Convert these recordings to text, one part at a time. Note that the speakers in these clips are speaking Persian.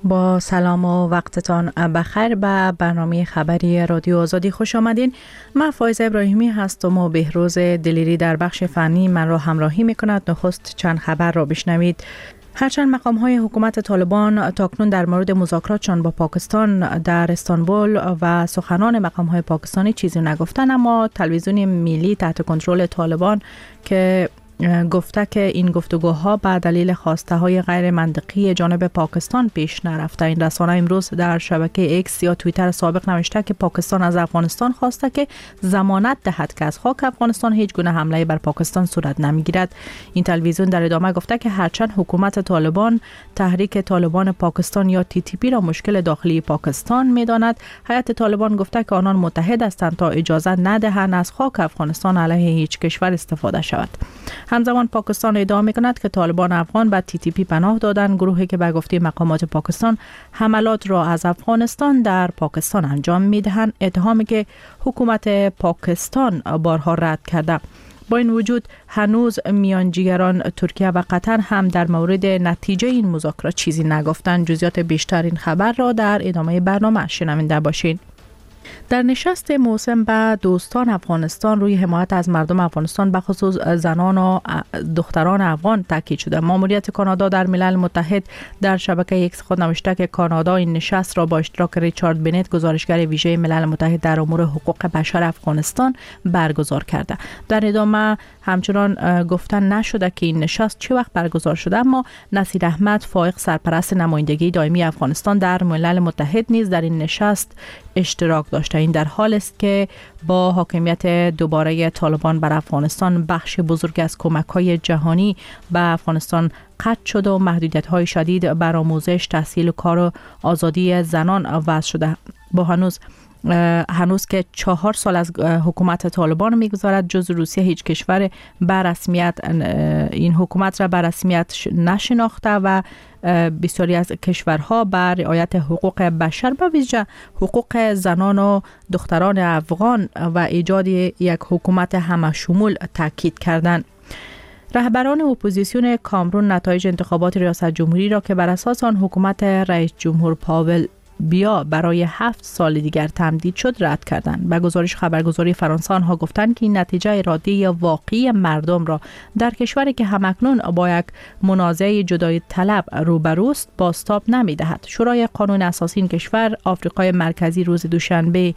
با سلام و وقتتان بخیر به برنامه خبری رادیو آزادی خوش آمدین. من فایزه ابراهیمی هستم و بهروز دلیری در بخش فنی من را همراهی میکند. نخست چند خبر را بشنوید. هرچند مقام‌های حکومت طالبان تاکنون در مورد مذاکراتشان با پاکستان در استانبول و سخنان مقام‌های پاکستانی چیزی نگفتند، اما تلویزیون ملی تحت کنترل طالبان که گفته که این گفتگوها به دلیل خواسته‌های غیر منطقی جانب پاکستان پیش نرفته. این رسانه امروز در شبکه ایکس یا توییتر سابق نوشته که پاکستان از افغانستان خواسته که ضمانت دهد که از خاک افغانستان هیچ گونه حمله بر پاکستان صورت نمیگیرد. این تلویزیون در ادامه گفته که هرچند حکومت طالبان تحریک طالبان پاکستان یا TTP را مشکل داخلی پاکستان می‌داند، هیئت طالبان گفته که آنان متحد هستند تا اجازه ندهند از خاک افغانستان علیه هیچ کشور استفاده شود. همزمان پاکستان ادعا می‌کند که طالبان افغان به TTP پناه دادند، گروهی که به گفته مقامات پاکستان حملات را از افغانستان در پاکستان انجام می‌دهند، اتهامی که حکومت پاکستان بارها رد کرده. با این وجود هنوز میانجیگران ترکیه و قطر هم در مورد نتیجه این مذاکرات چیزی نگفتند. جزئیات بیشتر این خبر را در ادامه برنامه شنونده باشین. در نشست موسم به دوستان افغانستان روی حمایت از مردم افغانستان به خصوص زنان و دختران افغان تاکید شده. ماموریت کانادا در ملل متحد در شبکه ایکس خود نوشته که کانادا این نشست را با اشتراک ریچارد بنت، گزارشگر ویژه ملل متحد در امور حقوق بشر افغانستان، برگزار کرده. در ادامه همچنان گفتن نشده که این نشست چه وقت برگزار شده، اما نصیر احمد فائق، سرپرست نمایندگی دائمی افغانستان در ملل متحد، نیز در این نشست اشتراک داشته. این در حالی است که با حاکمیت دوباره طالبان بر افغانستان بخش بزرگ از کمک‌های جهانی به افغانستان قطع شده و محدودیت‌های شدید بر آموزش، تحصیل و کار و آزادی زنان وضع شده. با هنوز که 4 سال از حکومت طالبان میگذارد، جز روسیه هیچ کشور به رسمیت این حکومت را به رسمیت نشناخته و بسیاری از کشورها بر رعایت حقوق بشر به ویژه حقوق زنان و دختران افغان و ایجاد یک حکومت همه‌شمول تاکید کردند. رهبران اپوزیسیون کامرون نتایج انتخابات ریاست جمهوری را که بر اساس آن حکومت رئیس جمهور پاول بیا برای 7 سال دیگر تمدید شد رد کردند. به گزارش خبرگزاری فرانسه آنها گفتند که این نتیجه اراده واقعی مردم را در کشوری که همکنون با یک منازعه جدایی طلب روبروست بازتاب نمی‌دهد. شورای قانون اساسی این کشور آفریقای مرکزی روز دوشنبه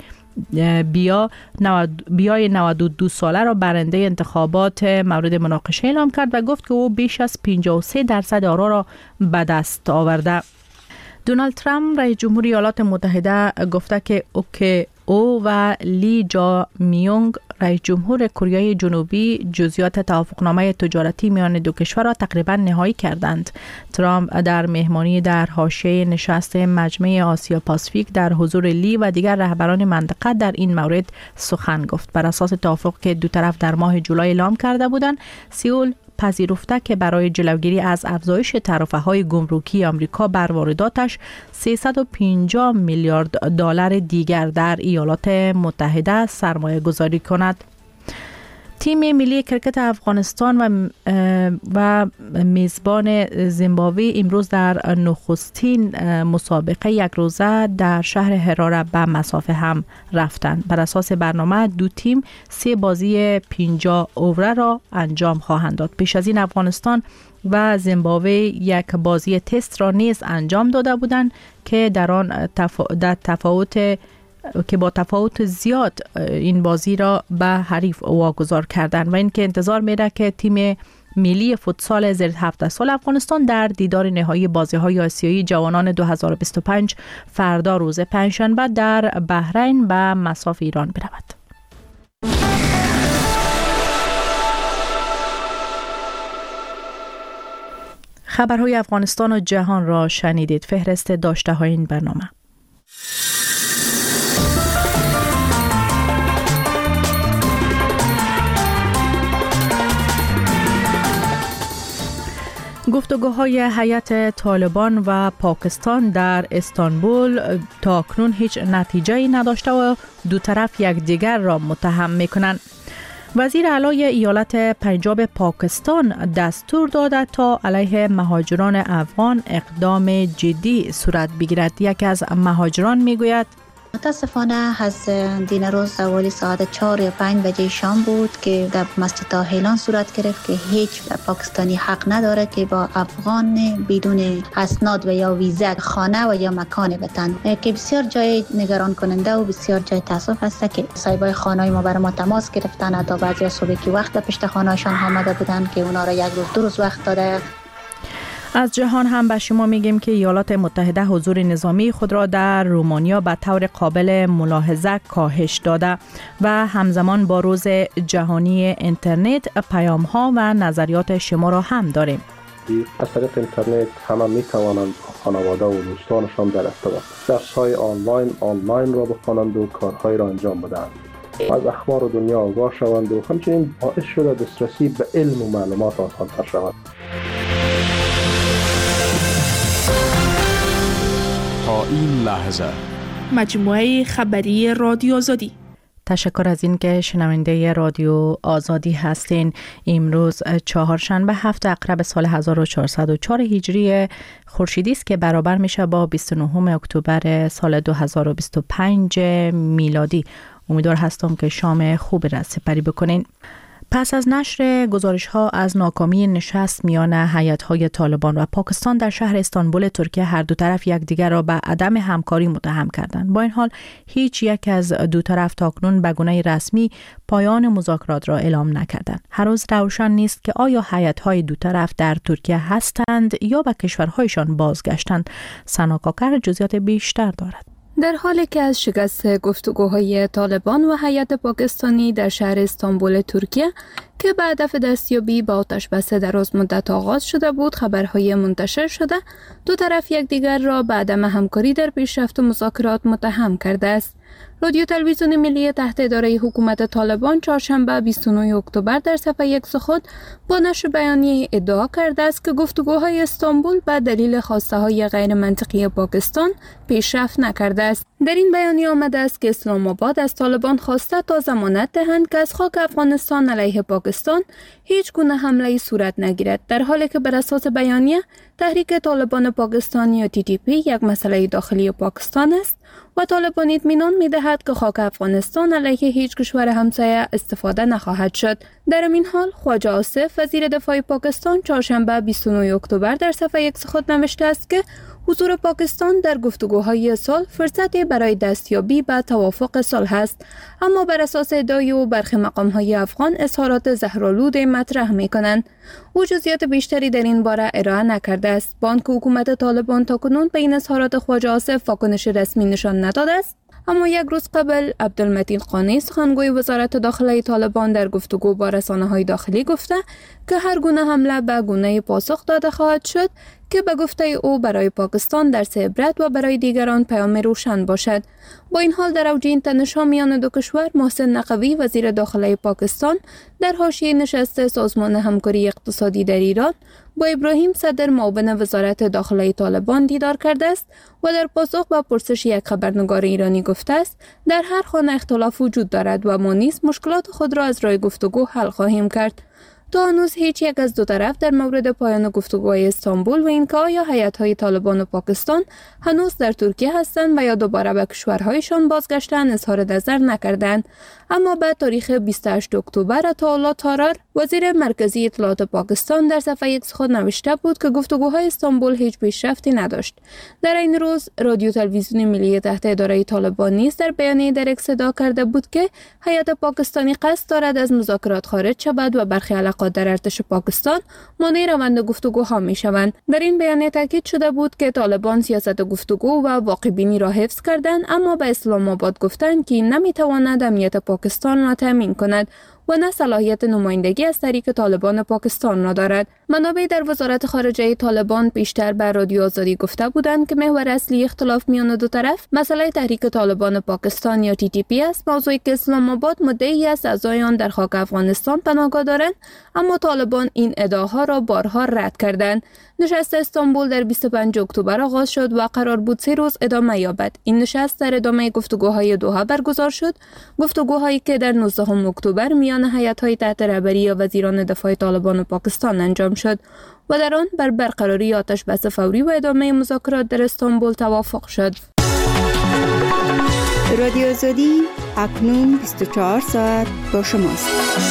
بیای 92 ساله را برنده انتخابات مورد مناقشه اعلام کرد و گفت که او بیش از 53% آرا را به دست آورده. دونالد ترامپ رئیس جمهور ایالات متحده گفته که او و لی جا میونگ رئیس جمهور کره جنوبی جزئیات توافقنامه تجارتی میان دو کشور را تقریبا نهایی کردند. ترامپ در مهمانی در حاشیه نشست مجمع آسیا پاسیفیک در حضور لی و دیگر رهبران منطقه در این مورد سخن گفت. بر اساس توافق که دو طرف در ماه جولای اعلام کرده بودند، سئول پذیرفته که برای جلوگیری از افزایش تعرفه‌های گمرکی آمریکا بر وارداتش 350 میلیارد دلار دیگر در ایالات متحده سرمایه گذاری کند. تیم ملی کرکت افغانستان و میزبان زیمبابوه امروز در نخستین مسابقه یک روزه در شهر هراره به مسافه هم رفتند. بر اساس برنامه دو تیم 3 بازی 50 اوور را انجام خواهند داد. پیش از این افغانستان و زیمبابوه یک بازی تست را نیز انجام داده بودند که در آن با تفاوت زیاد این بازی را به حریف واگذار کردند و اینکه انتظار میره که تیم ملی فوتسال زیر 17 سال افغانستان در دیدار نهایی بازی‌های آسیایی جوانان 2025 فردا روز پنجشنبه در بحرین به مصاف ایران برود. خبرهای افغانستان و جهان را شنیدید. فهرست داشته های این برنامه. گفتگوهای هیئت طالبان و پاکستان در استانبول تاکنون هیچ نتیجه‌ای نداشته و دو طرف یکدیگر را متهم می‌کنند. وزیر اعلی ایالت پنجاب پاکستان دستور داده تا علیه مهاجران افغان اقدام جدی صورت بگیرد. یکی از مهاجران میگوید متاسفانه از دین روز حوالی ساعت 4 یا 5 بجه شام بود که در مسجد تاهیلان صورت گرفت که هیچ پاکستانی حق نداره که با افغان بدون اسناد و یا ویزا خانه و یا مکان بتن، که بسیار جای نگران کننده و بسیار جای تاسف است که صاحبای خانه‌ای ما برای ما تماس گرفتن تا بعضی صبح که وقت پشت خانه‌شان آمده بودن که اونا را یک روز دو روز وقت داده. از جهان هم به شما میگیم که ایالات متحده حضور نظامی خود را در رومانیا به طور قابل ملاحظه کاهش داده و همزمان با روز جهانی اینترنت پیام ها و نظریات شما را هم داریم. از طریق اینترنت همه می توانند خانواده و دوستانشان در ارتباط درس های آنلاین را بخوانند و کارهای را انجام بدهند، از اخبار دنیا آگاه شوند و همچنین باعث شده دسترسی به علم و معلومات آسان‌تر شود. تا این لحظه مجموعه خبری رادیو آزادی. تشکر از این که شنونده رادیو آزادی هستین. امروز چهارشنبه 7 اکتبر سال 1404 هجری خورشیدی است که برابر میشه با 29 اکتبر سال 2025 میلادی. امیدوار هستم که شام خوبی را سپری بکنین. پس از نشر گزارش‌ها از ناکامی نشست میان هیئت‌های طالبان و پاکستان در شهر استانبول ترکیه، هر دو طرف یکدیگر را به عدم همکاری متهم کردند. با این حال هیچ یک از دو طرف تاکنون به گونه رسمی پایان مذاکرات را اعلام نکردند. هر روز روشن نیست که آیا هیئت‌های دو طرف در ترکیه هستند یا به کشورهایشان بازگشتند. سنا کاکر جزئیات بیشتر دارد. در حالی که از شکست گفتگوهای طالبان و هیئت پاکستانی در شهر استانبول ترکیه که به هدف دستیابی به آتش‌بس دراز مدت آغاز شده بود خبرهای منتشر شده، دو طرف یکدیگر را به عدم همکاری در پیشرفت مذاکرات متهم کرده است. رادیو تلویزیون ملی تحت اداره حکومت طالبان چهارشنبه 29 اکتبر در صفحه ایکس خود با نشر بیانیه ادعا کرده است که گفتگوهای استانبول به دلیل خواسته‌های غیر منطقی پاکستان پیشرفت نکرده است. در این بیانیه آمده است که اسلام آباد از طالبان خواسته تا ضمانت دهند که از خاک افغانستان علیه پاکستان هیچ گونه حمله صورت نگیرد، در حالی که بر اساس بیانیه تحریک طالبان پاکستان یا TTP یک مسئله داخلی پاکستان است و طالبان اطمینان می‌دهد که خاک افغانستان علیه هیچ کشور همسایه استفاده نخواهد شد. در این حال خواجه آصف وزیر دفاع پاکستان چهارشنبه 29 اکتبر در صفحه ایکس خود نوشته است که حضور پاکستان در گفتگوهای صلح فرصتی برای دستیابی به توافق صلح است، اما بر اساس ادعای او برخی مقام‌های افغان اظهارات زهرآلود مطرح می‌کنند. او جزئیات بیشتری در این باره ارائه نکرده است. با آنکه حکومت طالبان تاکنون به این اظهارات خواجه آصف واکنش رسمی نشان نداده است، اما یک روز قبل عبدالمتین قانی سخنگوی وزارت داخلی طالبان در گفتگو با رسانه‌های داخلی گفته که هر گونه حمله به گونه پاسخ داده خواهد شد که به گفته او برای پاکستان درس عبرت و برای دیگران پیام روشن باشد. با این حال در اوج این تنش‌ها میان دو کشور، محسن نقوی وزیر داخلی پاکستان در حاشیه نشست سازمان همکاری اقتصادی در ایران با ابراهیم صدر معاون وزارت داخلی طالبان دیدار کرده است و در پاسخ به پرسش یک خبرنگار ایرانی گفته است در هر خانه اختلاف وجود دارد و ما نیز مشکلات خود را از راه گفتگو حل خواهیم کرد. تا هنوز هیچ یک از دو طرف در مورد پایان گفتگوهای استانبول و اینکه آیا هیئت‌های طالبان و پاکستان هنوز در ترکیه هستند و یا دوباره به کشورهایشان بازگشتند اظهار نظر نکردند. اما بعد تاریخ 28 اکتبر عطاالله تارار وزیر مرکزی اطلاعات پاکستان در صفحه ایکس خود نوشته بود که گفتگوهای استانبول هیچ پیشرفتی نداشت. در این روز رادیو تلویزیون ملی تحت اداره طالبان نیز در بیانیه در اکس ادعا کرده بود که هیئت پاکستانی قصد دارد از مذاکرات خارج شود و برخی علاقات در ارتش پاکستان مانع روند گفتگوها میشوند. در این بیانیه تاکید شده بود که طالبان سیاست گفتگو و واقع بینی را حفظ کردند، اما به اسلام آباد گفتند که نمیتواند امنیت پاکستان را تامین کند و نه صلاحیت نمایندگی از طریق طالبان پاکستان را دارد. منابع در وزارت خارجه طالبان بیشتر بر رادیو آزادی گفته بودند که محور اصلی اختلاف میان دو طرف مسئله تحریک طالبان پاکستان یا TTP است، موضوعی که اسلام آباد مدعی است اعضای آن در خاک افغانستان پناهگاه دارند، اما طالبان این ادعاها را بارها رد کردند. نشست استانبول در 25 اکتبر آغاز شد و قرار بود 3 روز ادامه یابد. این نشست در ادامه گفتگوهای دوحه برگزار شد، گفتگوهایی که در 19 اکتبر میان هیئت‌های تحت رهبری وزیران دفاع طالبان و پاکستان انجام شد و در آن بر برقراری آتش بس فوری و ادامه مذاکرات در استانبول توافق شد. رادیو آزادی اکنون 24 ساعت با شماست.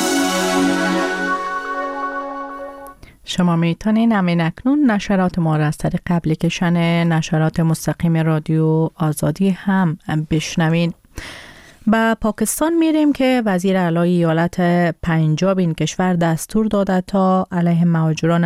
شما میتونین همین اکنون نشرات ما را از طریق اپلیکیشن نشرات مستقیم رادیو آزادی هم بشنوین. با پاکستان میریم که وزیر اعلی ایالت پنجاب این کشور دستور داده تا علیه مهاجران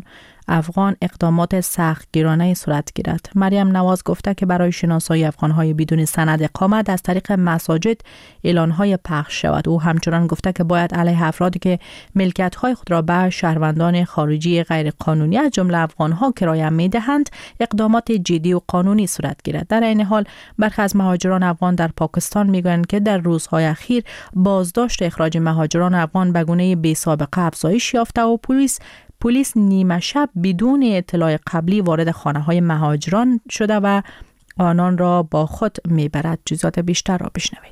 افغان اقدامات سختگیرانه صورت گیرد. مریم نواز گفته که برای شناسایی افغان‌های بدون سند اقامت از طریق مساجد اعلان‌های پخش شود. او همچنان گفته که باید علیه افرادی که ملکیت‌های خود را به شهروندان خارجی غیرقانونی از جمله افغان‌ها کرایه می‌دهند اقدامات جدی و قانونی صورت گیرد. در این حال برخی از مهاجران افغان در پاکستان می‌گویند که در روزهای اخیر بازداشت اخراج مهاجران افغان به گونه بی‌سابقه افزایش یافته و پلیس نیمه شب بدون اطلاع قبلی وارد خانه‌های مهاجران شده و آنان را با خود میبرد. جزئیات بیشتر را بشنوید.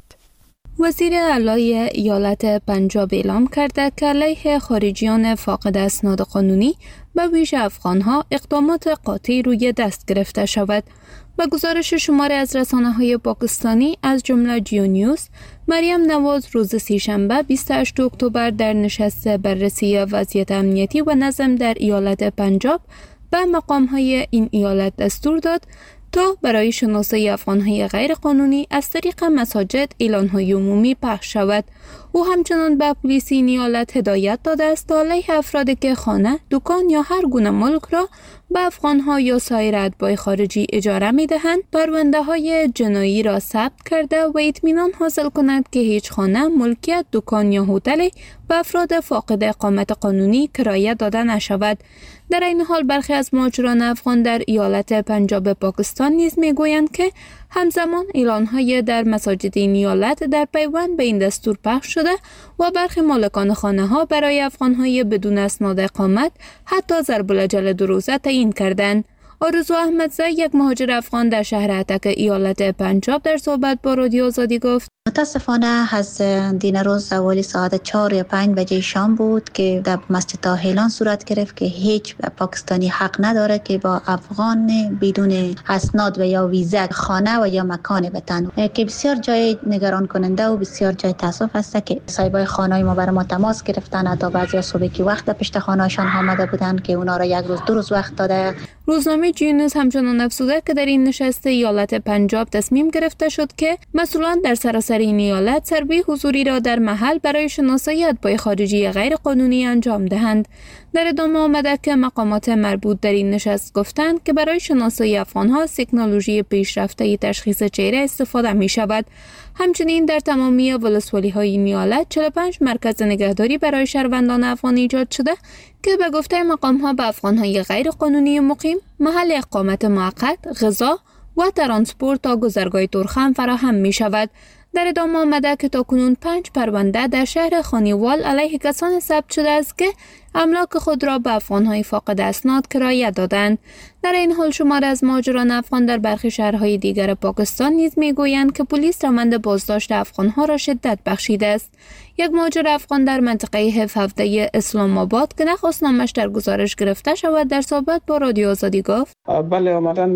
وزیر اعلی ایالت پنجاب اعلام کرده که علیه خارجیان فاقد اسناد قانونی به ویژه افغان‌ها اقدامات قاطعی روی دست گرفته شود. با گزارش شماری از رسانه‌های پاکستانی از جمله جیو نیوز، مریم نواز روز سه‌شنبه 28 اکتبر در نشست بررسی وضعیت امنیتی و نظم در ایالت پنجاب به مقام‌های این ایالت دستور داد تا برای شناسایی افغان‌های غیر قانونی از طریق مساجد اعلان‌های عمومی پخش شود. او همچنان به پلیس این ایالت هدایت داده است تا علیه افرادی که خانه، دکان یا هر گونه ملک را به افغان‌ها یا سایر اتباع خارجی اجاره می‌دهند، پرونده‌های جنایی را ثبت کرده و اطمینان حاصل کند که هیچ خانه، ملکیت، دکان یا هتلی به افراد فاقد اقامت قانونی کرایه داده نشود. در این حال برخی از مهاجران افغان در ایالت پنجاب پاکستان نیز می‌گویند که همزمان اعلان‌های در مساجد این ایالت در پیوند به این دستور پخش شده و برخی مالکان خانه‌ها برای افغان‌های بدون اسناد اقامت حتی ضرب الاجل 2 روزه تعیین کردند. آرزو احمدزی، یک مهاجر افغان در شهر اتک ایالت پنجاب، در صحبت با رادیو آزادی گفت: متاسفانه از دین روز حوالی ساعت 4 یا 5 بجه شام بود که در مسجد تاهیلان صورت گرفت که هیچ پاکستانی حق نداره که با افغان بدون اسناد و یا ویزا خانه و یا مکان بتن، که بسیار جای نگران کننده و بسیار جای تاسف است که صاحبای خانه‌ای ما برای ما تماس گرفتن تا بعضی صبح که وقت پشت خانه‌شان آمده بودن که اونا را 1 روز 2 روز وقت داده. روزنامه جیونیوز همچنان افزوده که در این نشست ایالت پنجاب تصمیم گرفته شد که مسئولان در سراسر این ایالت سربی حضوری را در محل برای شناسایی اتباع خارجی غیر قانونی انجام دهند. در ادامه آمده که مقامات مربوط در این نشست گفتند که برای شناسایی افغان‌ها از تکنولوژی پیشرفته تشخیص چهره استفاده می شود. همچنین در تمامی ولسوالی‌های این ایالت 45 مرکز نگهداری برای شهروندان افغان ایجاد شده که به گفته مقام‌ها به افغان‌های غیر قانونی مقیم محل اقامت موقت، غذا و ترانسپورت تا گذرگاه تورخم فراهم می شود. در ادامه آمده که تاکنون 5 پرونده در شهر خانیوال علیه کسان ثبت شده است که املاک خود را به افغان‌های فاقد اسناد کرایه دادند. در این حال شمار از مهاجران افغان در برخی شهرهای دیگر پاکستان نیز میگویند که پلیس روند بازداشت افغان‌ها را شدت بخشیده است. یک مهاجر افغان در منطقه 17 اسلام آباد که نخواست نامش در گزارش گرفته شود در صحبت با رادیو آزادی گفت: بله، آمدن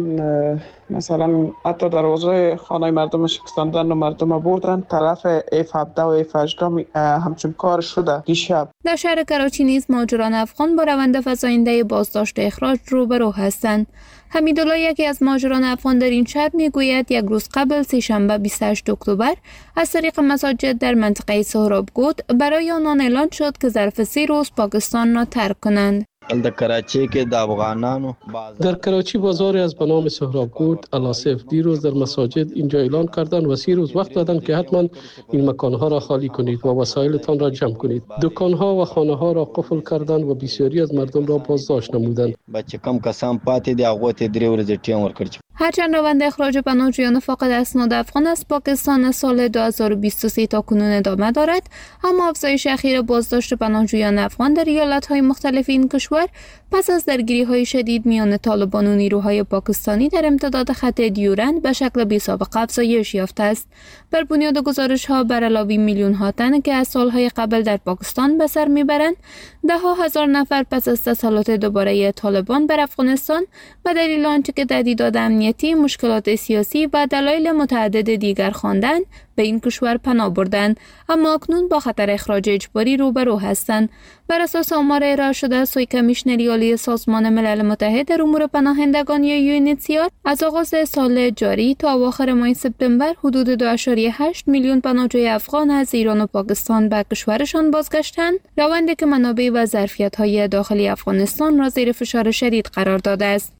مثلا حتی دروازه خانه مردم شکستاندن و مردم بردن طرف F17 و F18 همچون کار شده دیشب. در شهر کراچی نیز مهاجران افغان با روند فزاینده بازداشت اخراج روبرو هستند. حمیدالله، یکی از مهاجران افغان در این شهر میگوید 1 روز قبل سه‌شنبه 28 اکتبر از طریق مساجد در منطقه سهراب گود برای آنان اعلان شد که ظرف 3 روز پاکستان را ترک کنند. در کراچی که د افغانانو در کراچی بازاری از به نام سهرابگود الاسف دیروز در مساجد اینجا اعلان کردن و 30 روز وقت دادن که حتما این مکانها را خالی کنید و وسایلتان را جمع کنید. دکانها و خانه ها را قفل کردند و بسیاری از مردم را بازداشت نمودند. بچه کم کسان پاتې دي هغه ته 3 ورځې ټیم ورکړ. هرچند روند اخراج پناهجویان فاقد اسناد افغان از پاکستان سال 2023 تا کنون ادامه دارد، اما افزایش اخیر بازداشت پناهجویان افغان در ایالت‌های مختلف این کشور پس از درگیری‌های شدید میان طالبان و نیروهای پاکستانی در امتداد خط دیورند به شکل بی‌سابقه افزایش یافته است. بر بنیاد گزارش‌ها بر علاوه میلیون‌ها تن که از سال‌های قبل در پاکستان به سر می‌برند، ده‌ها هزار نفر پس از تسلط دوباره طالبان بر افغانستان به دلیل آنچه که تهدیدات امنیتی، مشکلات سیاسی و دلایل متعدد دیگر خواندند به این کشور پناه بردند، اما اکنون با خطر اخراج اجباری روبرو هستند. بر اساس آمار ارائه شده سوی کمیشنری عالی سازمان ملل متحد در امور پناهندگان یا یونیتسیار، از آغاز سال جاری تا اواخر ماه سپتامبر حدود 2.8 میلیون پناهجوی افغان از ایران و پاکستان به کشورشان بازگشتند، روندی که منابع و ظرفیت‌های داخلی افغانستان را زیر فشار شدید قرار داده است.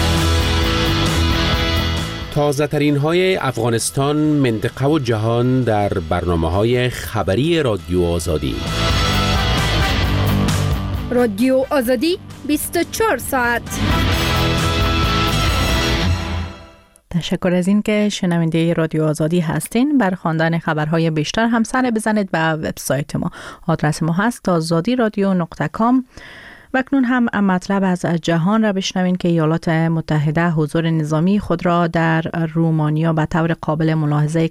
تازه ترین های افغانستان، منطقه و جهان در برنامه‌های خبری رادیو آزادی. رادیو آزادی 24 ساعت. تشکر از این که شنونده رادیو آزادی هستین. بر خواندن خبرهای بیشتر هم سر بزنید به وبسایت ما. آدرس ما هست azadiradio.com. و اکنون هم مطلب از جهان را بشنوین که ایالات متحده حضور نظامی خود را در رومانیا به طور قابل ملاحظه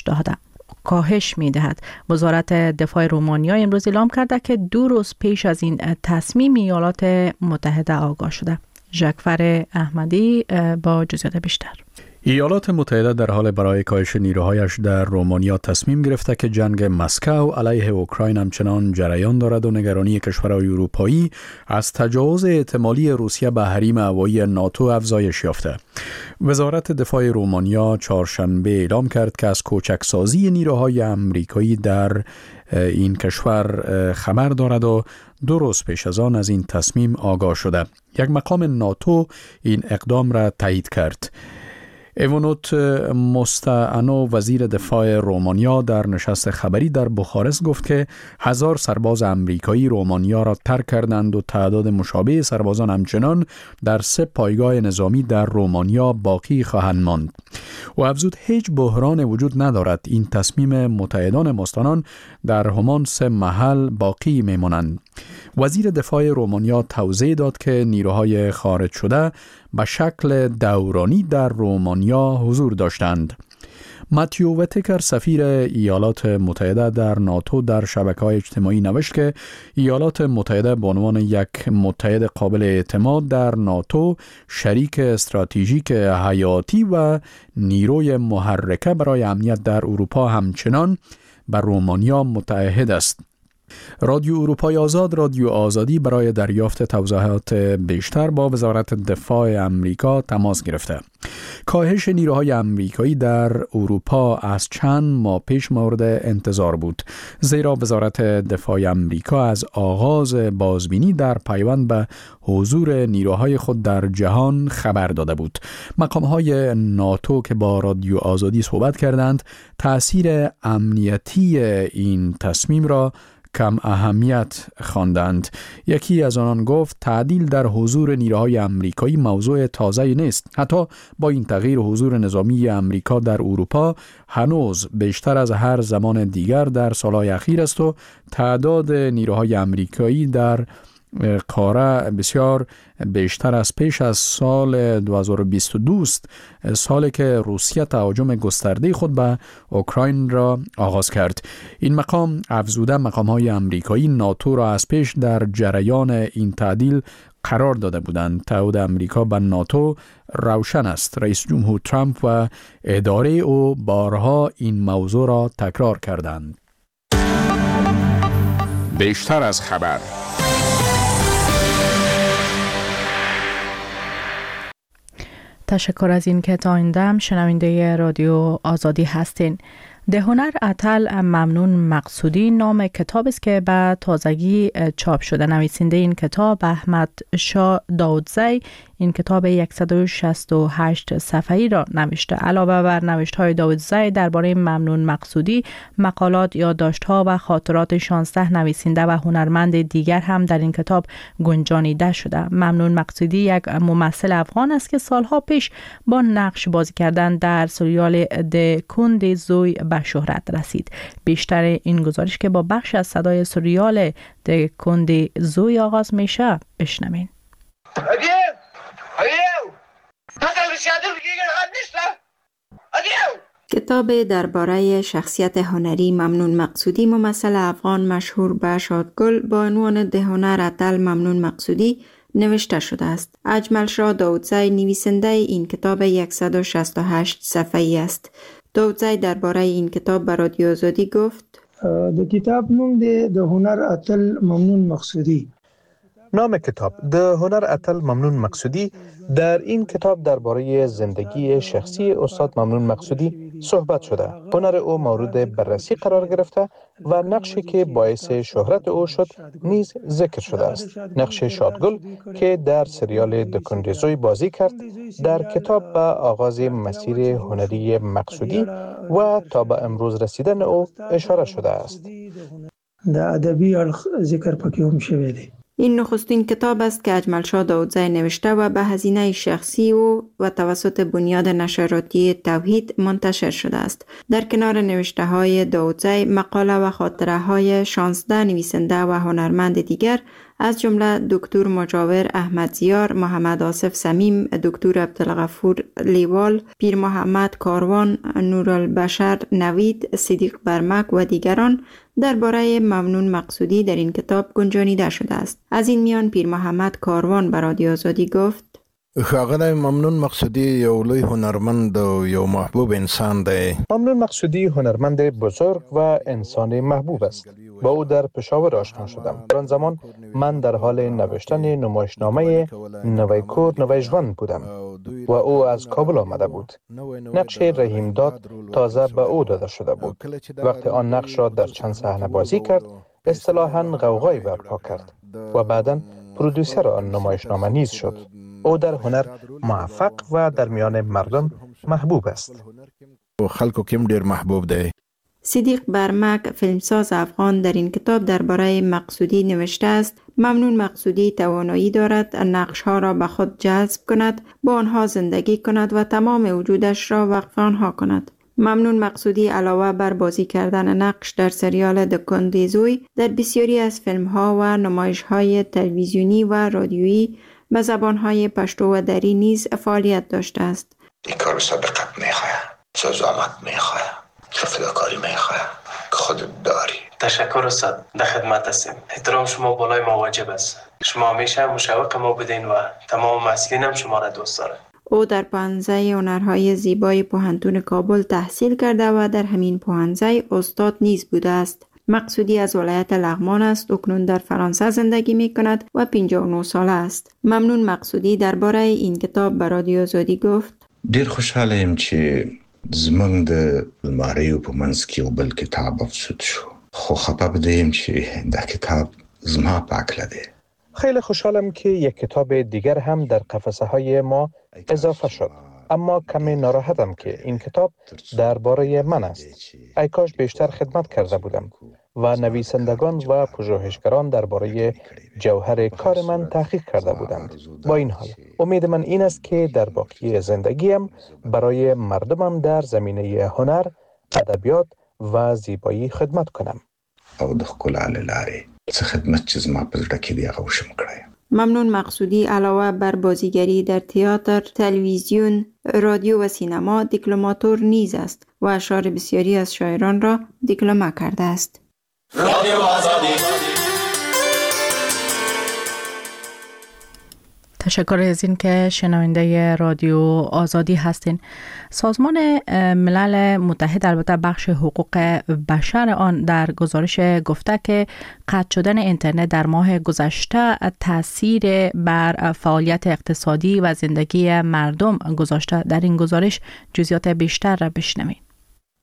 کاهش می دهد. وزارت دفاع رومانیا امروز اعلام کرده که 2 روز پیش از این تصمیم ایالات متحده آگاه شده. ژکفر احمدی با جزئیات بیشتر. ایالات متحده در حال برای کاهش نیروهایش در رومانیا تصمیم گرفته که جنگ مسکو علیه اوکراین همچنان جریان دارد و نگرانی کشورهای اروپایی از تجاوز احتمالی روسیه به حریم هوایی ناتو افزایش یافته. وزارت دفاع رومانیا چهارشنبه اعلام کرد که از کوچکسازی نیروهای امریکایی در این کشور خبر دارد و 2 روز پیش از آن از این تصمیم آگاه شده. یک مقام ناتو این اقدام را تایید کرد. ایوانوت مستعانو وزیر دفاع رومانیا در نشست خبری در بخارست گفت که 1000 سرباز امریکایی رومانیا را ترک کردند و تعداد مشابه سربازان همچنان در 3 پایگاه نظامی در رومانیا باقی خواهند ماند. و افزود هیچ بحران وجود ندارد. این تصمیم متحدان مستانان در همان 3 محل باقی میمانند. وزیر دفاع رومانیا توضیح داد که نیروهای خارج شده به شکل دورانی در رومانیا حضور داشتند. ماتیو وتکر سفیر ایالات متحده در ناتو در شبکه‌های اجتماعی نوشت که ایالات متحده به عنوان یک متحد قابل اعتماد در ناتو، شریک استراتژیک حیاتی و نیروی محرکه برای امنیت در اروپا همچنان به رومانیا متعهد است. رادیو اروپای آزاد، رادیو آزادی برای دریافت توضیحات بیشتر با وزارت دفاع امریکا تماس گرفته. کاهش نیروهای امریکایی در اروپا از چند ماه پیش مورد انتظار بود، زیرا وزارت دفاع امریکا از آغاز بازبینی در پیوند به حضور نیروهای خود در جهان خبر داده بود. مقام‌های ناتو که با رادیو آزادی صحبت کردند، تأثیر امنیتی این تصمیم را کم اهمیت خواندند. یکی از آنان گفت تعدیل در حضور نیروهای امریکایی موضوع تازه‌ای نیست. حتی با این تغییر حضور نظامی امریکا در اروپا هنوز بیشتر از هر زمان دیگر در سالهای اخیر است و تعداد نیروهای امریکایی در قاره بسیار بیشتر از پیش از سال 2022 است، سالی که روسیه تهاجم گسترده خود به اوکراین را آغاز کرد. این مقام افزوده مقام‌های امریکایی ناتو را از پیش در جریان این تعدیل قرار داده بودند. تعهد امریکا به ناتو روشن است. رئیس جمهور ترامپ و اداره او بارها این موضوع را تکرار کردند. بیشتر از خبر. تشکر از این که تا این دم شنونده رادیو آزادی هستین. دهنر اتل ممنون مقصودی نام کتاب است که به تازگی چاپ شده. نویسنده این کتاب احمد شاه داودزی این کتاب 168 صفحه‌ای را نوشته. علاوه بر نوشت‌های داودزی درباره ممنون مقصودی، مقالات، یادداشت‌ها و خاطرات 16 نویسنده و هنرمند دیگر هم در این کتاب گنجانیده شده. ممنون مقصودی یک ممثل افغان است که سالها پیش با نقش بازی کردن در سریال د کند زوی به شهرت رسید. بیشتر این گزارش که با بخش از صدای سریال د کند زوی آغاز میشه بشنوین. کتاب درباره شخصیت هنری ممنون مقصودی، ممثل افغان مشهور به شادگل با عنوان دهنر اتل ممنون مقصودی نوشته شده است. اجمل شاه داودزی نویسنده این کتاب 168 صفحه‌ای است. داودزی درباره این کتاب به رادیو آزادی گفت: د کتاب نوم دی د هنر اتل ممنون مقصودی. نام کتاب د هنر اتل ممنون مقصودی. در این کتاب درباره زندگی شخصی استاد ممنون مقصودی صحبت شده. هنر او مورد بررسی قرار گرفته و نقشی که باعث شهرت او شد نیز ذکر شده است. نقش شادگل که در سریال د کند زوی بازی کرد. در کتاب به آغاز مسیر هنری مقصودی و تا به امروز رسیدن او اشاره شده است. د ادبی ذکر پکې هم شوی دی. این نخستین کتاب است که اجمل شاه داودزی نوشته و به هزینه شخصی و توسط بنیاد نشراتی توحید منتشر شده است. در کنار نوشته های داودزی، مقاله و خاطره های 16 نویسنده و هنرمند دیگر از جمله دکتر مجاور احمد زیار، محمد آصف صمیم، دکتر عبدالغفور لیوال، پیر محمد کاروان، نورالبشر نوید، صدیق برمک و دیگران درباره ممنون مقصودی در این کتاب گنجانیده شده است. از این میان پیر محمد کاروان به رادیو آزادی گفت: ښاغلی ممنون مقصودی یو لوی هنرمند و یو محبوب انسان دی. ممنون مقصودی هنرمند بزرگ و انسان محبوب است. با او در پشاور آشنا شدم. در آن زمان من در حال نوشتن نمایشنامه نوی کور نوی ژوند بودم و او از کابل آمده بود. نقش رحیم داد تازه به او داده شده بود. وقتی آن نقش را در چند صحنه بازی کرد، اصطلاحاً غوغایی برپا کرد و بعداً پرودوسر آن نمایشنامه نیز شد. او در هنر موفق و در میان مردم محبوب است. و خلکو کم ډیر محبوب دی. صدیق برمک، فیلمساز افغان، در این کتاب درباره مقصودی نوشته است: ممنون مقصودی توانایی دارد نقش‌ها را به خود جذب کند، با آنها زندگی کند و تمام وجودش را وقف آنها کند. ممنون مقصودی علاوه بر بازی کردن نقش در سریال د کند زوی، در بسیاری از فیلم‌ها و نمایش‌های تلویزیونی و رادیویی به زبان‌های پشتو و دری نیز فعالیت داشته است. این کار سابقت می‌خواهد، زحمت می‌خواهد، فداکاری می‌خواهد که خودت داری. تشکر استاد، در خدمت هستیم. احترام شما بالای ما واجب است. شما همیشه مشوق ما بودین و تمام مسئولین هم شما را دوست دارند. او در پوهنځی هنرهای زیبای پوهنتون کابل تحصیل کرده و در همین پوهنځی استاد نیز بوده است. مقصودی از ولایت لغمان است. اکنون در فرانسه زندگی می کند و 59 ساله است. ممنون مقصودی درباره این کتاب به رادیو آزادی گفت: ډیر خوشحاله یم چې زمونږ د الماریو په منځ کې یو بل کتاب افسود شو، خو خفه بدیم چې دا کتاب زما په هکله دی. خیلی خوشحالم که یک کتاب دیگر هم در قفسه های ما اضافه شد، اما کمی ناراحتم که این کتاب درباره من است. ای کاش بیشتر خدمت کرده بودم و نویسندگان و پژوهشگران درباره جوهر کار من تحقیق کرده بودند. با این حال امید من این است که در باقی زندگیم برای مردمم در زمینه هنر، ادبیات و زیبایی خدمت کنم. او د ښکلا له لارې څه خدمت چې زما په زړه کې دی هغه وشم کړی. ممنون مقصودی علاوه بر بازیگری در تئاتر، تلویزیون، رادیو و سینما دیکلماتور نیز است و اشعار بسیاری از شاعران را دیکلمه کرده است. رادیو آزادی. تشکر از این که شنونده رادیو آزادی هستین. سازمان ملل متحد البته بخش حقوق بشر آن در گزارش گفته که قطع شدن اینترنت در ماه گذشته تاثیر بر فعالیت اقتصادی و زندگی مردم گذاشته. در این گزارش جزئیات بیشتر را بشنوید.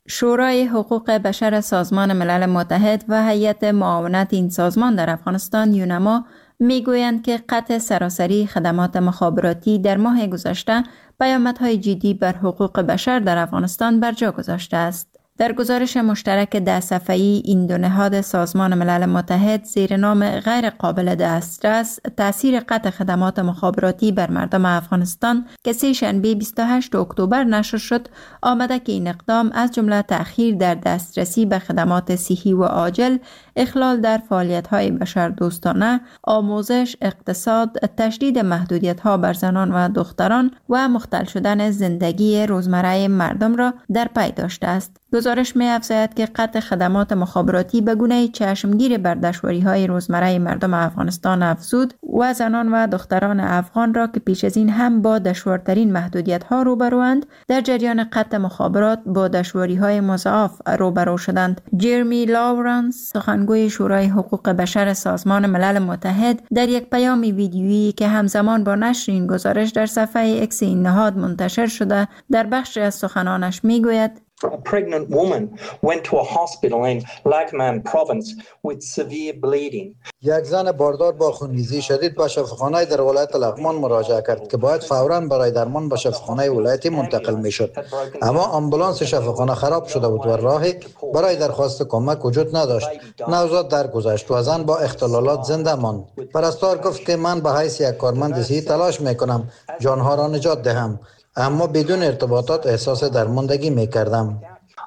شورای حقوق بشر سازمان ملل متحد و هیئت معاونت این سازمان در افغانستان یونما میگویند که قطع سراسری خدمات مخابراتی در ماه گذشته پیامدهای جدی بر حقوق بشر در افغانستان بر جا گذاشته است. در گزارش مشترک 10 صفحه‌ای این دو نهاد سازمان ملل متحد زیر نام غیر قابل دسترس تأثیر قطع خدمات مخابراتی بر مردم افغانستان که سه شنبه 28 اکتبر نشر شد آمده که این اقدام از جمله تأخیر در دسترسی به خدمات صحی و عاجل، اخلال در فعالیت‌های بشردوستانه، آموزش، اقتصاد، تشدید محدودیت‌ها بر زنان و دختران و مختل شدن زندگی روزمره مردم را در پی داشته است. گزارش می‌افزاید که قطع خدمات مخابراتی به گونه‌ای چشمگیر بر دشواری‌های روزمره مردم افغانستان افزود و زنان و دختران افغان را که پیش از این هم با دشوارترین محدودیت‌ها روبروند، در جریان قطع مخابرات با دشواری‌های مضاعف روبرو شدند. جرمی لاورنس، سخنگوی شورای حقوق بشر سازمان ملل متحد، در یک پیام ویدیویی که همزمان با نشر این گزارش در صفحه اکس این نهاد منتشر شده، در بخشی از سخنانش می‌گوید: A pregnant woman went to a hospital in Laghman province with severe bleeding. یک زن باردار با خونریزی شدید به شفاخانه در ولایت لغمان مراجعه کرد که باید فوراً برای درمان به شفاخانه ولایتی منتقل میشد، اما آمبولانس شفاخانه خراب شده بود و راهی برای درخواست کمک وجود نداشت. نوزاد درگذشت و زن با اختلالات زنده ماند. پرستار گفت که من به حیث یک کارمند صحی تلاش میکنم جانها را نجات دهم، اما بدون ارتباطات احساس درماندگی میکردم.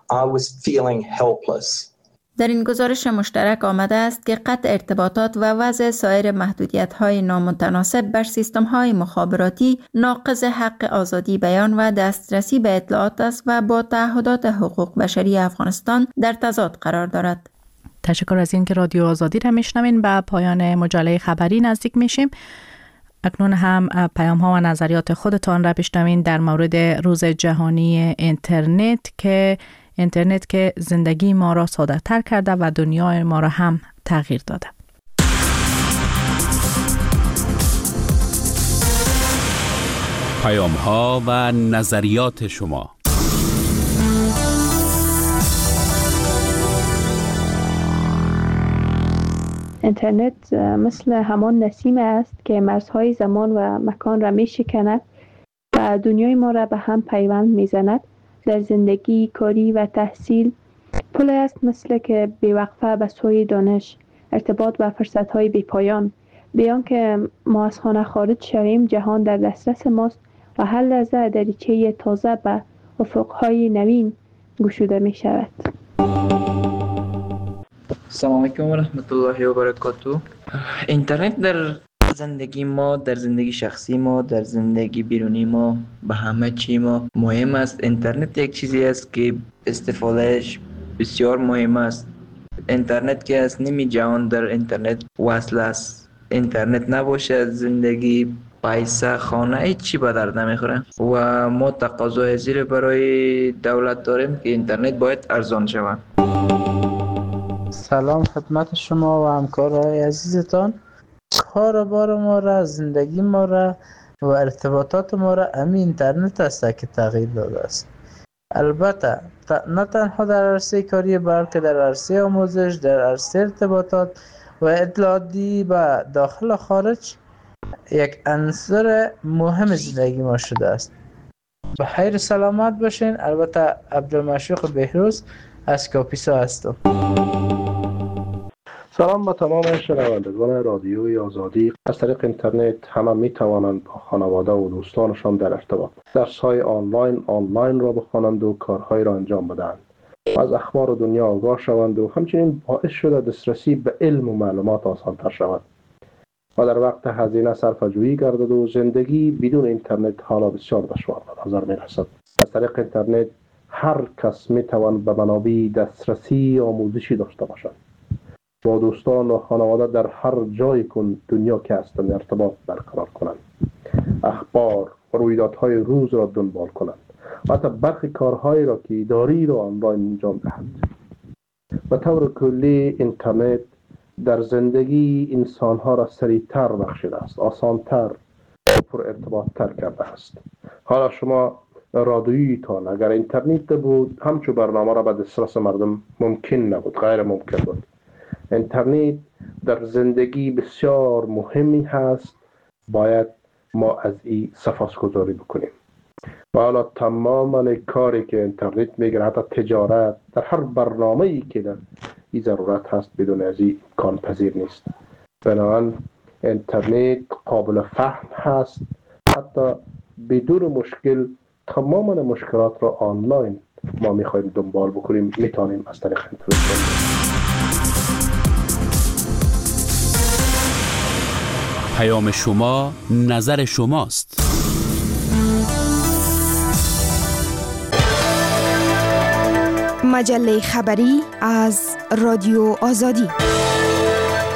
در این گزارش مشترک آمده است که قطع ارتباطات و وضع سایر محدودیت‌های نامتناسب بر سیستم‌های مخابراتی ناقض حق آزادی بیان و دسترسی به اطلاعات است و با تعهدات حقوق بشری افغانستان در تضاد قرار دارد. تشکر از اینکه رادیو آزادی را میشنوین. به پایان مجله خبری نزدیک میشیم. اکنون هم پیام ها و نظریات خودتان را بشنوین در مورد روز جهانی اینترنت که زندگی ما را ساده تر کرده و دنیای ما را هم تغییر داده. پیام ها و نظریات شما. اینترنت مثل همان نسیم است که مرزهای زمان و مکان را می شکند و دنیای ما را به هم پیوند می زند. در زندگی، کاری و تحصیل پل است مثل که بی‌وقفه به سوی دانش، ارتباط و فرصت‌های بی‌پایان. بیان که ما از خانه خارج شویم، جهان در دسترس ماست و هر لحظه دریچه تازه به افق‌های نوین گشوده می شود. سلام علیکم و رحمت الله و برکاته. اینترنت در زندگی ما، در زندگی شخصی ما، در زندگی بیرونی ما، به همه چی ما مهم است. اینترنت یک چیزی است که استفادهش بسیار مهم است. اینترنت که از نیمی جهان در اینترنت وصل است. اینترنت نباشه زندگی، پیسه، خانه، هیچ چی به درد نمیخوره و ما تقاضای زیر برای دولت داریم که اینترنت باید ارزان شود. سلام خدمت شما و همکارای عزیزتان. کاربار ما را، زندگی ما را و ارتباطات ما را همین اینترنت است که تغییر داده است. البته نه تنها در عرصه کاری بلکه در عرصه آموزش، در عرصه ارتباطات و اطلاعاتی و داخل و خارج یک عنصر مهم زندگی ما شده است. به خیر سلامت باشین. البته عبدالمشوق بهروز از کاپیسا هستم. سلام به تمام شنوندگان رادیوی آزادی. از طریق اینترنت همه می توانند با خانواده و دوستانشان در ارتباط، درس‌های آنلاین را بخوانند و کارهای را انجام بدهند، از اخبار دنیا آگاه شوند و همچنین باعث شده دسترسی به علم و معلومات آسان‌تر شود و در وقت هزینه صرفه‌جویی گردد و زندگی بدون اینترنت حالا بسیار دشوار به نظر می‌رسد. از طریق اینترنت هر کس می تواند به منابع دسترسی آموزشی داشته باشد، با دوستان و خانواده در هر جای دنیا که هستند ارتباط برقرار کنند، اخبار و رویدادهای روز را دنبال کنند و حتی برخی کارهایی را که اداری را آنلاین انجام دهند. به طور کلی اینترنت در زندگی انسانها را سریعتر بخشیده است، آسانتر و پر ارتباطتر کرده است. حالا شما رادیویی تان اگر اینترنت بود همچو برنامه را به دسترس مردم ممکن نبود، غیر ممکن بود. اینترنت در زندگی بسیار مهمی هست، باید ما از این سپاسگزاری بکنیم. و حالا تمام کاری که اینترنت میگه، حتی تجارت، در هر برنامه‌ای که در این ضرورت هست بدون از این امکان پذیر نیست. بنابراین اینترنت قابل فهم هست، حتی بدون مشکل تمام مشکلات را آنلاین ما میخوایم دنبال بکنیم، میتونیم از طریق اینترنت. پیام شما، نظر شماست. مجله خبری از رادیو آزادی.